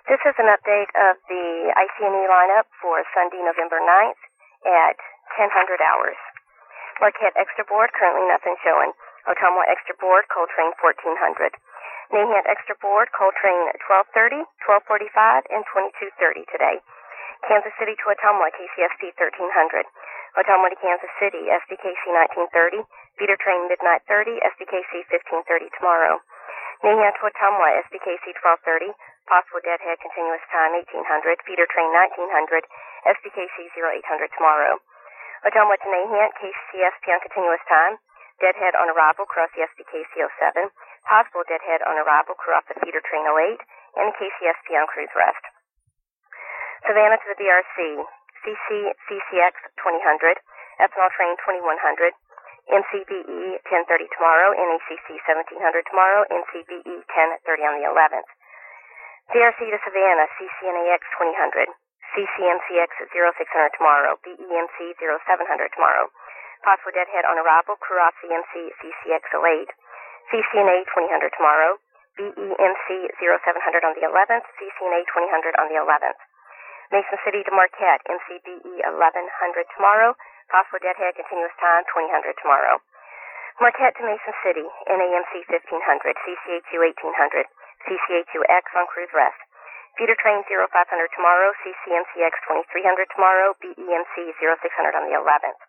This is an update of the IC&E lineup for Sunday, November 9th at 1000 hours. Marquette Extra Board, currently nothing showing. Ottumwa Extra Board, Coltrane 1400. Nahant Extra Board, Coltrane 1230, 1245, and 2230 today. Kansas City to Ottumwa, KCSP 1300. Ottumwa to Kansas City, SDKC 1930. Feeder train midnight 30, SDKC 1530 tomorrow. Nahant to Ottumwa, SDKC 1230. Possible deadhead continuous time 1800. Feeder train 1900. SDKC 0800 tomorrow. Ottumwa to Nahant, KCSP on continuous time. Deadhead on arrival, cross the SDKC 07. Possible deadhead on arrival, crew off the feeder train 08. And KCSP on cruise rest. Savannah to the BRC, CCX 2000. Ethanol train 2100. NCBE 1030 tomorrow. NACC 1700 tomorrow. NCBE 1030 on the 11th. CRC to Savannah, CCNAX 2000. CCMCX 0600 tomorrow. BEMC 0700 tomorrow. Possible deadhead on arrival, crew off CMC CCX 08. CCNA 2000 tomorrow. BEMC 0700 on the 11th. CCNA 2000 on the 11th. Mason City to Marquette, MCBE 1100 tomorrow. Possible deadhead continuous time 2000 tomorrow. Marquette to Mason City, NAMC 1500, CCHU 1800. CCHU-X on cruise rest. Feeder train 0500 tomorrow, CCMCX 2300 tomorrow, BEMC 0600 on the 11th.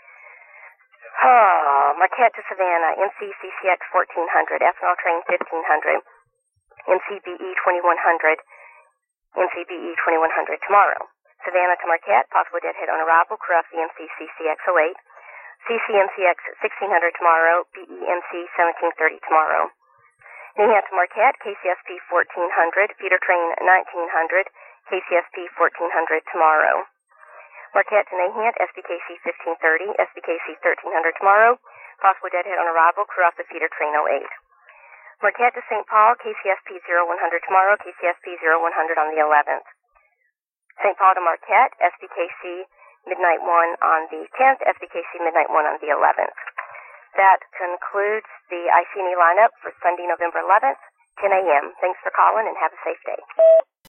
Marquette to Savannah, MCCCX 1400, ethanol train 1500, MCBE 2100, MCBE 2100 tomorrow. Savannah to Marquette, possible deadhead on arrival, crew off the MCCCX 08, CCMCX 1600 tomorrow, BEMC 1730 tomorrow. Nahant to Marquette, KCSP 1400, feeder train 1900, KCSP 1400 tomorrow. Marquette to Nahant, SDKC 1530, SDKC 1300 tomorrow. Possible deadhead on arrival, crew off the feeder train 08. Marquette to St. Paul, KCSP 0100 tomorrow, KCSP 0100 on the 11th. St. Paul to Marquette, SDKC midnight 1 on the 10th, SDKC midnight 1 on the 11th. That concludes the IC&E lineup for Sunday, November 11th, 10 a.m. Thanks for calling and have a safe day.